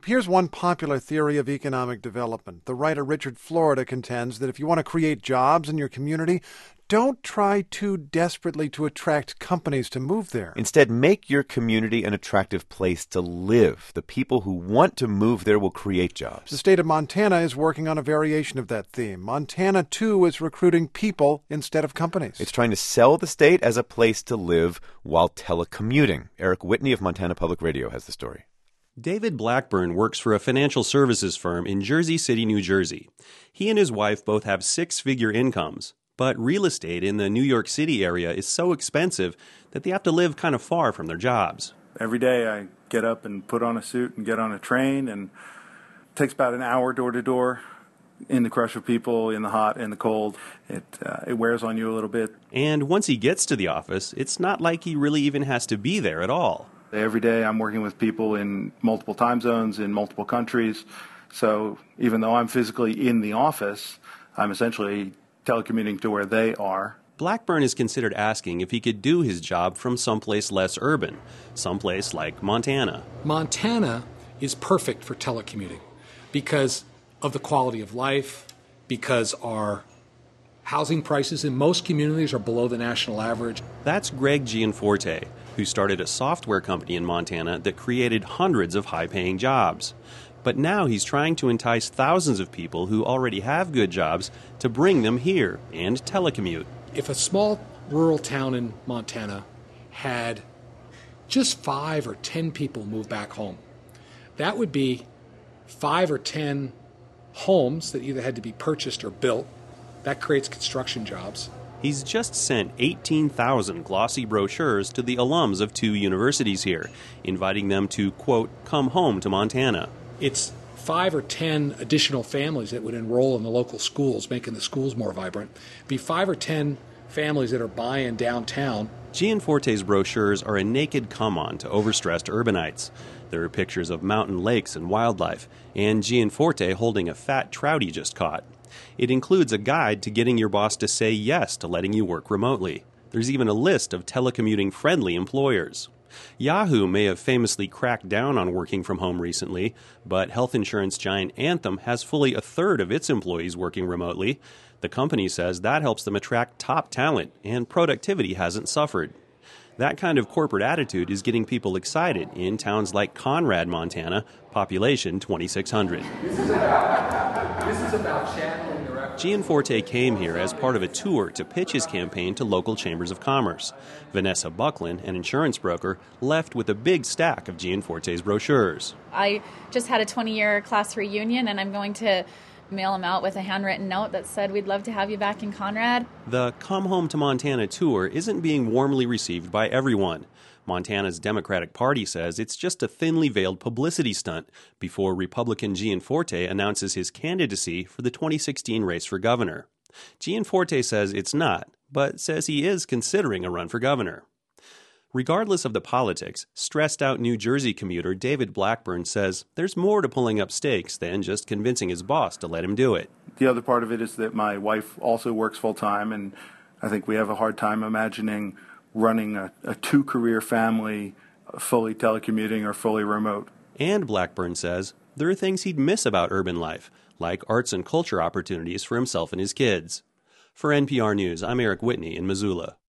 Here's one popular theory of economic development. The writer Richard Florida contends that if you want to create jobs in your community, don't try too desperately to attract companies to move there. Instead, make your community an attractive place to live. The people who want to move there will create jobs. The state of Montana is working on a variation of that theme. Montana, too, is recruiting people instead of companies. It's trying to sell the state as a place to live while telecommuting. Eric Whitney of Montana Public Radio has the story. David Blackburn works for a financial services firm in Jersey City, New Jersey. He and his wife both have six-figure incomes, but real estate in the New York City area is so expensive that they have to live kind of far from their jobs. Every day I get up and put on a suit and get on a train, and it takes about an hour door to door in the crush of people, in the hot and the cold. It wears on you a little bit. And once he gets to the office, it's not like he really even has to be there at all. Every day I'm working with people in multiple time zones, in multiple countries. So even though I'm physically in the office, I'm essentially telecommuting to where they are. Blackburn is considered asking if he could do his job from someplace less urban, someplace like Montana. Montana is perfect for telecommuting because of the quality of life, because our housing prices in most communities are below the national average. That's Greg Gianforte, who started a software company in Montana that created hundreds of high-paying jobs. But now he's trying to entice thousands of people who already have good jobs to bring them here and telecommute. If a small rural town in Montana had just 5 or 10 people move back home, that would be 5 or 10 homes that either had to be purchased or built. That creates construction jobs. He's just sent 18,000 glossy brochures to the alums of 2 universities here, inviting them to, quote, come home to Montana. It's 5 or 10 additional families that would enroll in the local schools, making the schools more vibrant. It'd be 5 or 10 families that are buying downtown. Gianforte's brochures are a naked come-on to overstressed urbanites. There are pictures of mountain lakes and wildlife, and Gianforte holding a fat trout he just caught. It includes a guide to getting your boss to say yes to letting you work remotely. There's even a list of telecommuting-friendly employers. Yahoo may have famously cracked down on working from home recently, but health insurance giant Anthem has fully a third of its employees working remotely. The company says that helps them attract top talent, and productivity hasn't suffered. That kind of corporate attitude is getting people excited in towns like Conrad, Montana, population 2,600. This is about channeling the record. Gianforte came here as part of a tour to pitch his campaign to local chambers of commerce. Vanessa Buckland, an insurance broker, left with a big stack of Gianforte's brochures. I just had a 20-year class reunion, and I'm going to mail them out with a handwritten note that said, we'd love to have you back in Conrad. The Come Home to Montana tour isn't being warmly received by everyone. Montana's Democratic Party says it's just a thinly veiled publicity stunt before Republican Gianforte announces his candidacy for the 2016 race for governor. Gianforte says it's not, but says he is considering a run for governor. Regardless of the politics, stressed-out New Jersey commuter David Blackburn says there's more to pulling up stakes than just convincing his boss to let him do it. The other part of it is that my wife also works full-time, and I think we have a hard time imagining running a 2-career family fully telecommuting or fully remote. And Blackburn says there are things he'd miss about urban life, like arts and culture opportunities for himself and his kids. For NPR News, I'm Eric Whitney in Missoula.